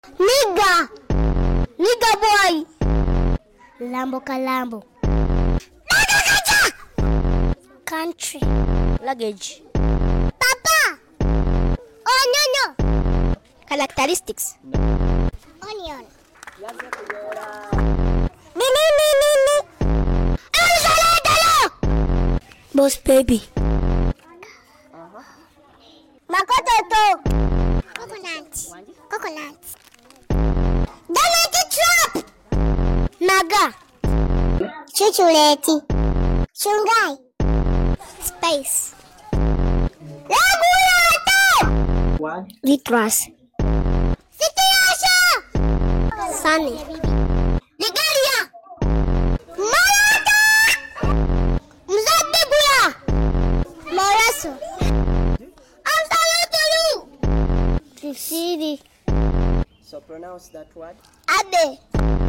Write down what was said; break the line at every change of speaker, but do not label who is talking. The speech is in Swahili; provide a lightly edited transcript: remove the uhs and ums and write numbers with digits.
Nigga. Nigga boy. Lambo kalambo. Country.
Luggage.
Papa. Oh no.
Characteristics.
Onion. Boss baby. Makoto. Coconut. Donut trap. Naga. Chuchuleti. Shungai. Space.
What?
Vitras. Situation. Sunny. Nigeria. Malata. Mzabibula. Moraso. Amsalotolu. Tricidi.
So pronounce that word.
Abe.